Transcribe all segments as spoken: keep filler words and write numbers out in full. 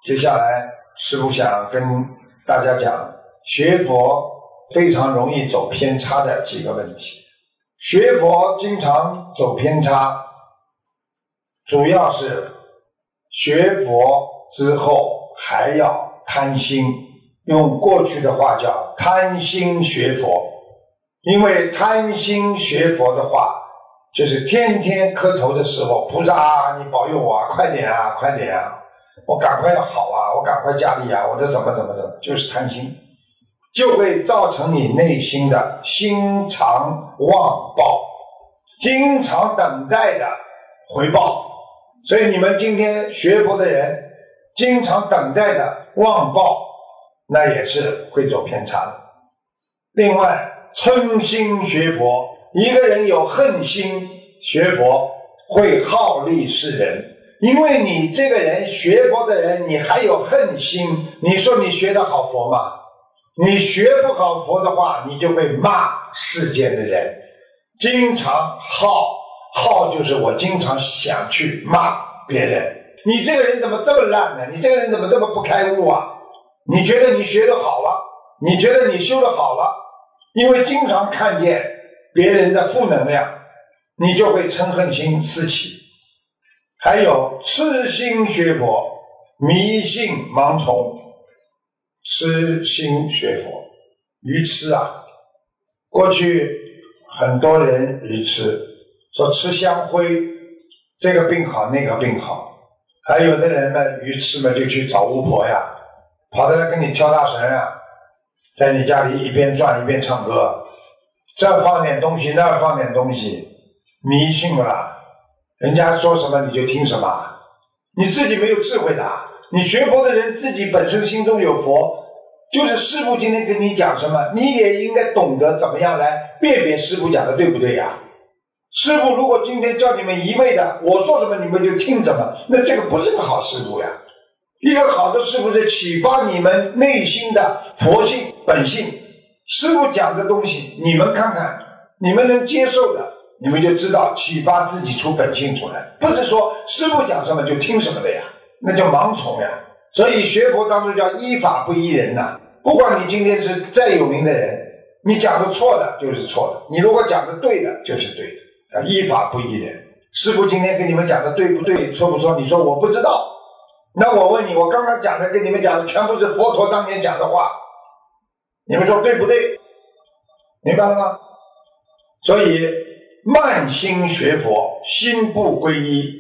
接下来师父想跟大家讲，学佛非常容易走偏差的几个问题。学佛经常走偏差，主要是学佛之后还要贪心，用过去的话叫贪心学佛。因为贪心学佛的话，就是天天磕头的时候，菩萨啊，你保佑我啊，快点啊，快点啊，我赶快要好啊，我赶快家里啊，我这怎么怎么怎么，就是贪心，就会造成你内心的心常妄报，经常等待的回报。所以你们今天学佛的人经常等待的妄报，那也是会走偏差的。另外嗔心学佛，一个人有恨心学佛会耗力世人，因为你这个人学佛的人你还有恨心，你说你学得好佛吗？你学不好佛的话，你就会骂世间的人，经常耗，耗就是我经常想去骂别人，你这个人怎么这么烂呢？你这个人怎么这么不开悟啊？你觉得你学得好了，你觉得你修得好了，因为经常看见别人的负能量，你就会嗔恨心四起。还有痴心学佛，迷信盲从。痴心学佛，愚痴啊！过去很多人愚痴，说吃香灰，这个病好那个病好。还有的人呢，愚痴嘛，就去找巫婆呀，跑到来跟你跳大神啊，在你家里一边转一边唱歌，这放点东西那儿放点东西，迷信了，人家说什么你就听什么，你自己没有智慧的。你学佛的人自己本身心中有佛，就是师父今天跟你讲什么，你也应该懂得怎么样来辨别师父讲的对不对呀？师父如果今天叫你们一味的我说什么你们就听什么，那这个不是个好师父呀。一个好的师父是启发你们内心的佛性本性，师父讲的东西你们看看，你们能接受的，你们就知道启发自己出本性出来，不是说师父讲什么就听什么的呀，那叫盲从呀。所以学佛当中叫依法不依人呐、啊。不管你今天是再有名的人，你讲的错的就是错的，你如果讲的对的就是对的，啊，依法不依人。师父今天跟你们讲的对不对错不错，你说我不知道，那我问你，我刚刚讲的跟你们讲的全部是佛陀当年讲的话，你们说对不对？明白了吗？所以慢心学佛，心不归一；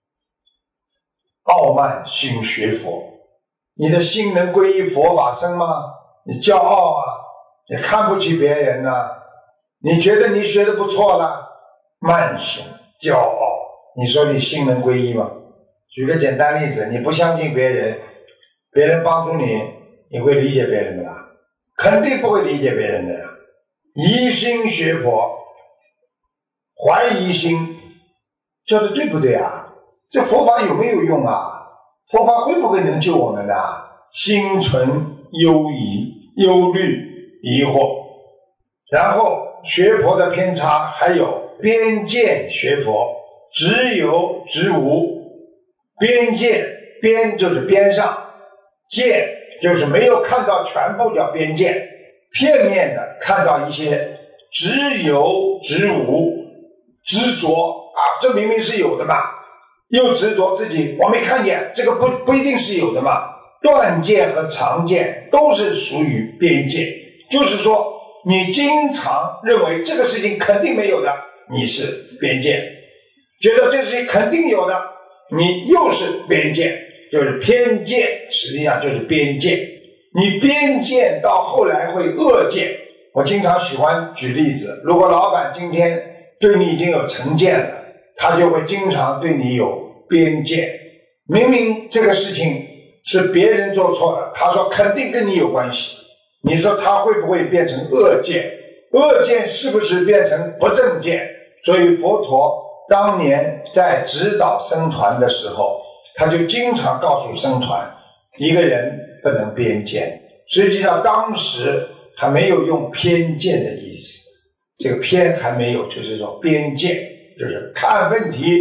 傲慢心学佛，你的心能归依佛法僧吗？你骄傲啊，你看不起别人啊，你觉得你学的不错了，慢心骄傲，你说你心能归依吗？举个简单例子，你不相信别人，别人帮助你，你会理解别人的啦？肯定不会理解别人的呀。疑心学佛，怀疑心，教的对不对啊？这佛法有没有用啊？佛法会不会能救我们呢、啊？心存忧疑、忧虑、疑惑。然后学佛的偏差还有边见学佛，直有直无。边见，边就是边上，见就是没有看到全部叫边见，片面的看到一些，直有直无，执着啊，这明明是有的嘛，又执着自己我没看见，这个不不一定是有的嘛。断见和常见都是属于边界，就是说你经常认为这个事情肯定没有的，你是边界，觉得这个事情肯定有的，你又是边界，就是偏见，实际上就是边界。你边界到后来会恶见。我经常喜欢举例子，如果老板今天对你已经有成见了，他就会经常对你有边界。明明这个事情是别人做错了，他说肯定跟你有关系，你说他会不会变成恶见？恶见是不是变成不正见？所以佛陀当年在指导僧团的时候，他就经常告诉僧团，一个人不能边见。实际上当时还没有用偏见的意思，这个偏还没有，就是说边见，就是看问题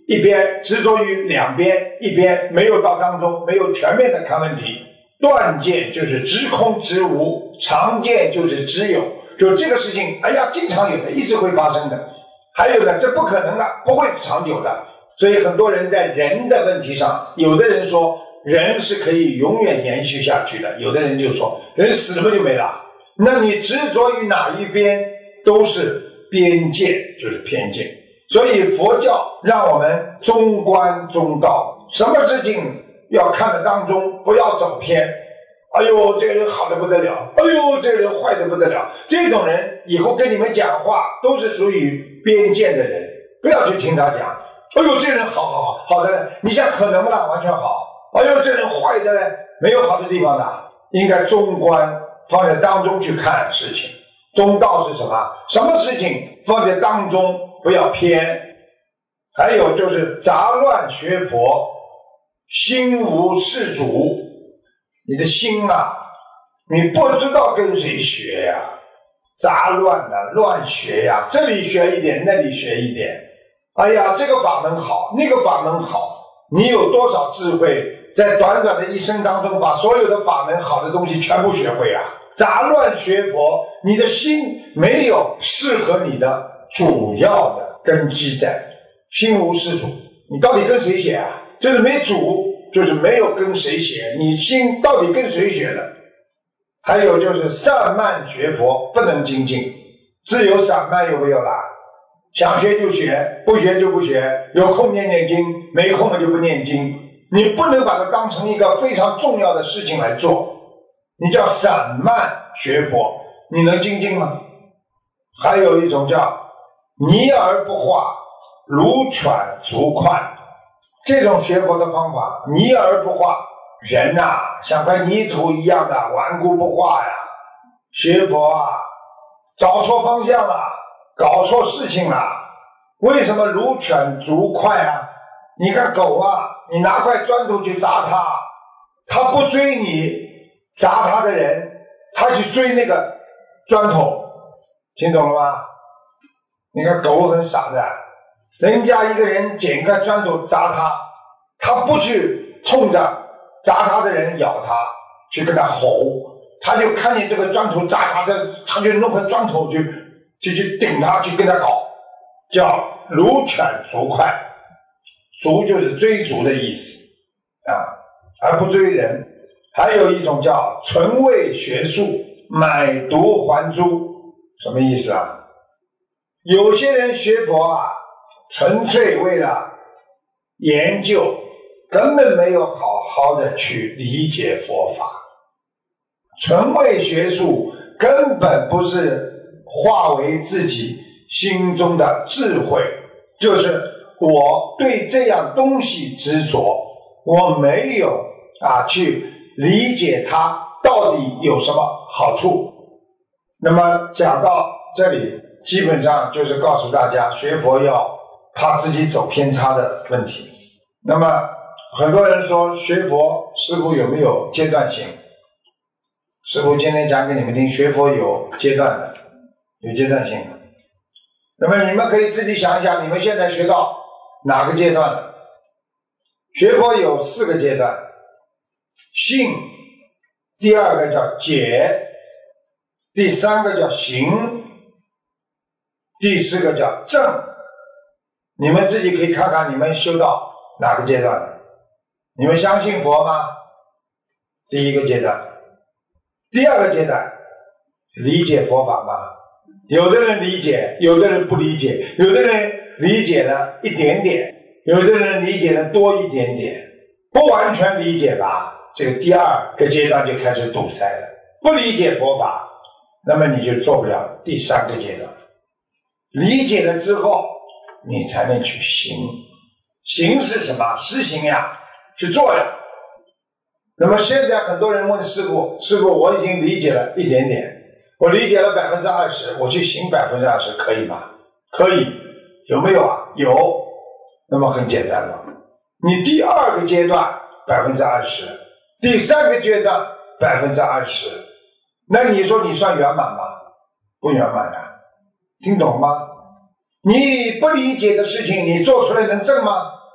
一边执着于两边，一边没有到当中，没有全面的看问题。断见就是知空知无，常见就是知有，就这个事情，哎呀，经常有的，一直会发生的。还有呢，这不可能的，不会长久的。所以很多人在人的问题上，有的人说人是可以永远延续下去的，有的人就说人死了就没了。那你执着于哪一边都是边界，就是偏见。所以佛教让我们中观中道，什么事情要看得当中，不要走偏。哎呦，这个人好的不得了，哎呦，这个人坏的不得了，这种人以后跟你们讲话都是属于边见的人，不要去听他讲。哎呦，这人好好好好的嘞，你想可能不啦？完全好。哎呦，这人坏的嘞，没有好的地方的。应该中观放在当中去看事情。中道是什么？什么事情放在当中，不要偏。还有就是杂乱学佛，心无事主。你的心啊，你不知道跟谁学呀、啊，杂乱的、啊、乱学呀、啊，这里学一点，那里学一点。哎呀，这个法门好，那个法门好，你有多少智慧，在短短的一生当中把所有的法门好的东西全部学会啊？杂乱学佛，你的心没有适合你的主要的根基在，心无事主，你到底跟谁学啊？就是没主，就是没有跟谁学，你心到底跟谁学的？还有就是散漫学佛，不能精进，自由散漫有没有啦？想学就学，不学就不学，有空念念经，没空了就不念经。你不能把它当成一个非常重要的事情来做，你叫散漫学佛，你能精进吗？还有一种叫泥而不化，如犬逐快，这种学佛的方法，泥而不化，人呐、啊，像块泥土一样的顽固不化呀。学佛啊，找错方向了，搞错事情了。为什么如犬逐快啊？你看狗啊，你拿块砖头去砸它，它不追你砸它的人，它去追那个砖头，听懂了吗？你看狗很傻的，人家一个人捡一块砖头砸它，它不去冲着砸它的人咬它，去跟他吼，他就看见这个砖头砸他的，他就弄块砖头就就去顶他，去跟他搞，叫如犬逐快。逐就是追逐的意思啊，而不追人。还有一种叫纯为学术，买椟还珠，什么意思啊？有些人学佛啊，纯粹为了研究，根本没有好好的去理解佛法。纯为学术根本不是化为自己心中的智慧，就是我对这样东西执着，我没有啊去理解它到底有什么好处。那么讲到这里，基本上就是告诉大家学佛要怕自己走偏差的问题。那么很多人说学佛师父有没有阶段性？师父今天讲给你们听，学佛有阶段的，有阶段性的。那么你们可以自己想一想，你们现在学到哪个阶段了？学佛有四个阶段，信，第二个叫解，第三个叫行，第四个叫正。你们自己可以看看你们修到哪个阶段了。你们相信佛吗？第一个阶段。第二个阶段，理解佛法吗？有的人理解，有的人不理解，有的人理解了一点点，有的人理解的多一点点，不完全理解吧，这个第二个阶段就开始堵塞了。不理解佛法，那么你就做不了第三个阶段。理解了之后，你才能去行。行是什么？实行呀，去做呀。那么现在很多人问师父，师父我已经理解了一点点，我理解了百分之二十，我去行百分之二十可以吗？可以。有没有啊？有。那么很简单了，你第二个阶段百分之二十，第三个阶段百分之二十，那你说你算圆满吗？不圆满啊，听懂吗？你不理解的事情，你做出来能正吗？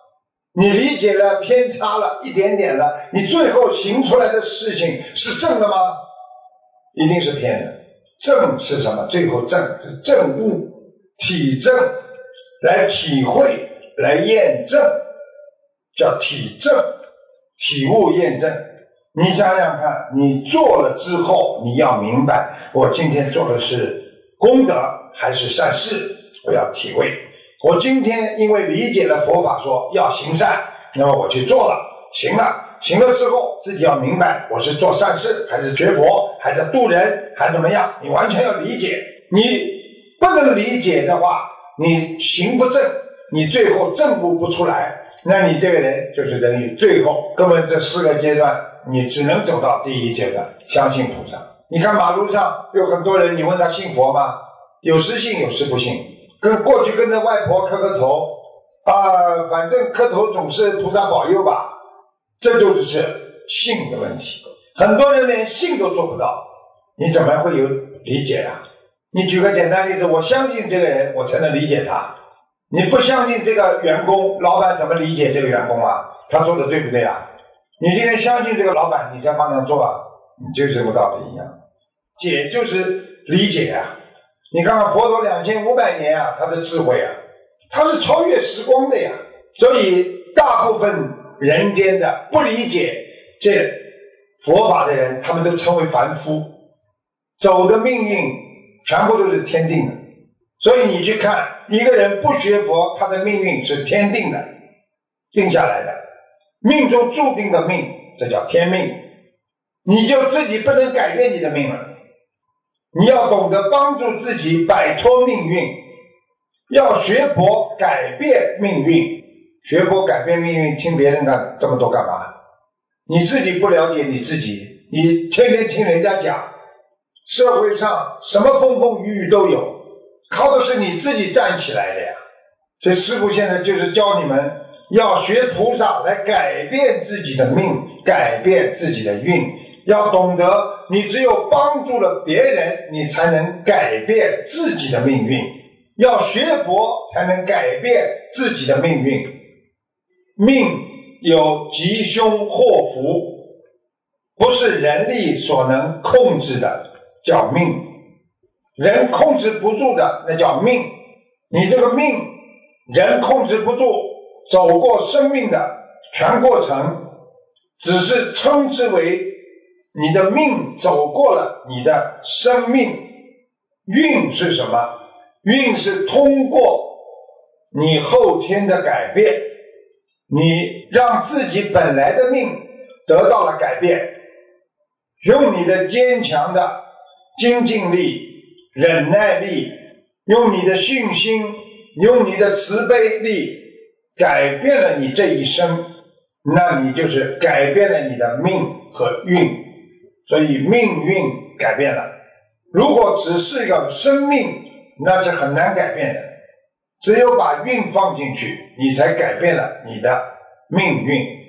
你理解了偏差了一点点了，你最后行出来的事情是正的吗？一定是偏的。正是什么？最后正是正悟体证，来体会来验证，叫体证，体悟验证。你想想看，你做了之后你要明白，我今天做的是功德还是善事，我要体会。我今天因为理解了佛法说要行善，那么我去做了，行了，行了之后自己要明白，我是做善事还是学佛还是渡人还是怎么样，你完全要理解。你不能理解的话，你行不正，你最后证悟不出来，那你这个人就是等于最后根本这四个阶段你只能走到第一阶段，相信菩萨。你看马路上有很多人，你问他信佛吗？有时信有时不信，跟过去跟着外婆磕个头啊，反正磕头总是菩萨保佑吧，这就是信的问题。很多人连信都做不到，你怎么会有理解啊？你举个简单例子，我相信这个人我才能理解他，你不相信这个员工，老板怎么理解这个员工啊？他做的对不对啊？你今天相信这个老板，你才帮他做啊，你就这么道理一样。解就是理解啊。你看看佛陀两千五百年啊，他的智慧啊，他是超越时光的呀。所以大部分人间的不理解这佛法的人，他们都称为凡夫，走的命运全部都是天定的。所以你去看一个人不学佛，他的命运是天定的，定下来的，命中注定的命，这叫天命。你就自己不能改变你的命了，你要懂得帮助自己摆脱命运，要学佛改变命运。学佛改变命运，听别人干这么多干嘛？你自己不了解你自己，你天天听人家讲，社会上什么风风雨雨都有，靠的是你自己站起来的呀。所以师父现在就是教你们要学菩萨来改变自己的命，改变自己的运。要懂得你只有帮助了别人，你才能改变自己的命运。要学佛才能改变自己的命运。命有吉凶祸福，不是人力所能控制的，叫命。人控制不住的，那叫命。你这个命人控制不住，走过生命的全过程，只是称之为你的命走过了你的生命。运是什么？运是通过你后天的改变，你让自己本来的命得到了改变，用你的坚强的精进力、忍耐力，用你的信心，用你的慈悲力，改变了你这一生，那你就是改变了你的命和运。所以命运改变了。如果只是一个生命，那是很难改变的，只有把运放进去，你才改变了你的命运。